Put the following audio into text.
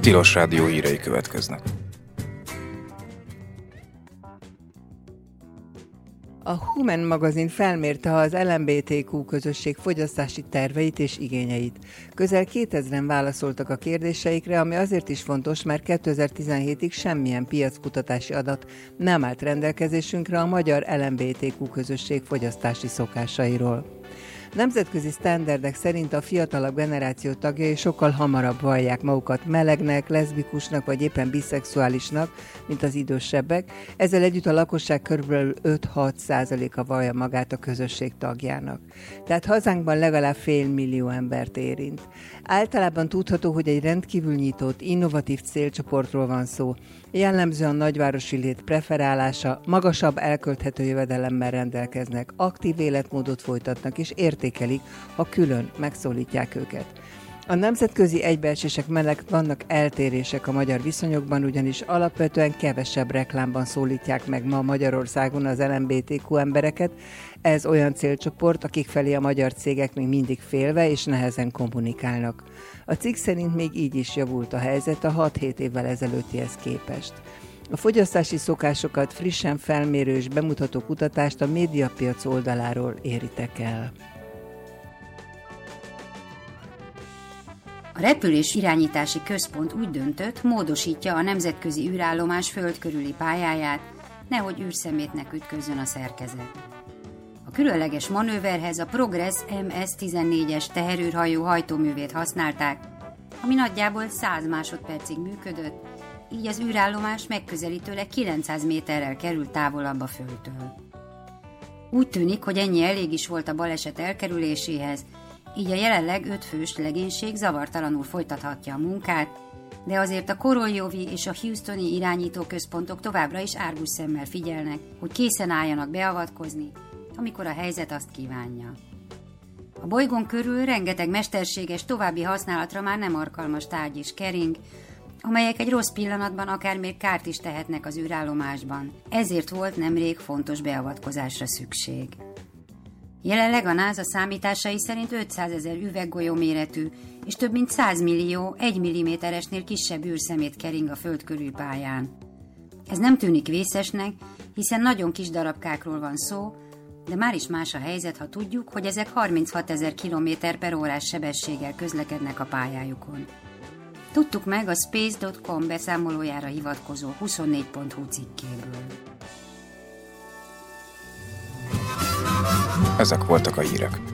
Tilos Rádió hírei következnek. A Human magazin felmérte az LMBTQ közösség fogyasztási terveit és igényeit. Közel 2000-en válaszoltak a kérdéseikre, ami azért is fontos, mert 2017-ig semmilyen piackutatási adat nem állt rendelkezésünkre a magyar LMBTQ közösség fogyasztási szokásairól. Nemzetközi sztenderdek szerint a fiatalabb generáció tagjai sokkal hamarabb vallják magukat melegnek, leszbikusnak vagy éppen biszexuálisnak, mint az idősebbek. Ezzel együtt a lakosság körülbelül 5-6%-a vallja magát a közösség tagjának. Tehát hazánkban legalább 500 000 embert érint. Általában tudható, hogy egy rendkívül nyitott, innovatív célcsoportról van szó. Jellemző a nagyvárosi lét preferálása, magasabb elkölthető jövedelemmel rendelkeznek, aktív életmódot folytatnak és értékelik, ha külön megszólítják őket. A nemzetközi egybeesések mellett vannak eltérések a magyar viszonyokban, ugyanis alapvetően kevesebb reklámban szólítják meg ma Magyarországon az LMBTQ embereket. Ez olyan célcsoport, akik felé a magyar cégek még mindig félve és nehezen kommunikálnak. A cikk szerint még így is javult a helyzet a 6-7 évvel ezelőttihez képest. A fogyasztási szokásokat frissen felmérő és bemutató kutatást a Médiapiac oldaláról éritek el. A repülés irányítási központ úgy döntött, módosítja a nemzetközi űrállomás föld körüli pályáját, nehogy űrszemétnek ütközzön a szerkezet. A különleges manőverhez a Progress MS-14-es teherűrhajó hajtóművét használták, ami nagyjából 100 másodpercig működött, így az űrállomás megközelítőleg 900 méterrel került távolabb a Földtől. Úgy tűnik, hogy ennyi elég is volt a baleset elkerüléséhez, így a jelenleg 5 fős legénység zavartalanul folytathatja a munkát, de azért a Koroljovi és a Houstoni irányítóközpontok továbbra is árgus szemmel figyelnek, hogy készen álljanak beavatkozni, amikor a helyzet azt kívánja. A bolygón körül rengeteg mesterséges, további használatra már nem alkalmas tárgy és kering, amelyek egy rossz pillanatban akár még kárt is tehetnek az űrállomásban. Ezért volt nemrég fontos beavatkozásra szükség. Jelenleg a NASA számításai szerint 500 000 üveggolyó méretű és több mint 100 millió 1 mm-esnél kisebb űrszemét kering a Föld körül pályán. Ez nem tűnik vészesnek, hiszen nagyon kis darabkákról van szó, de már is más a helyzet, ha tudjuk, hogy ezek 36 000 km/h sebességgel közlekednek a pályájukon. Tudtuk meg a Space.com beszámolójára hivatkozó 24.hu cikkéből. Ezek voltak a hírek.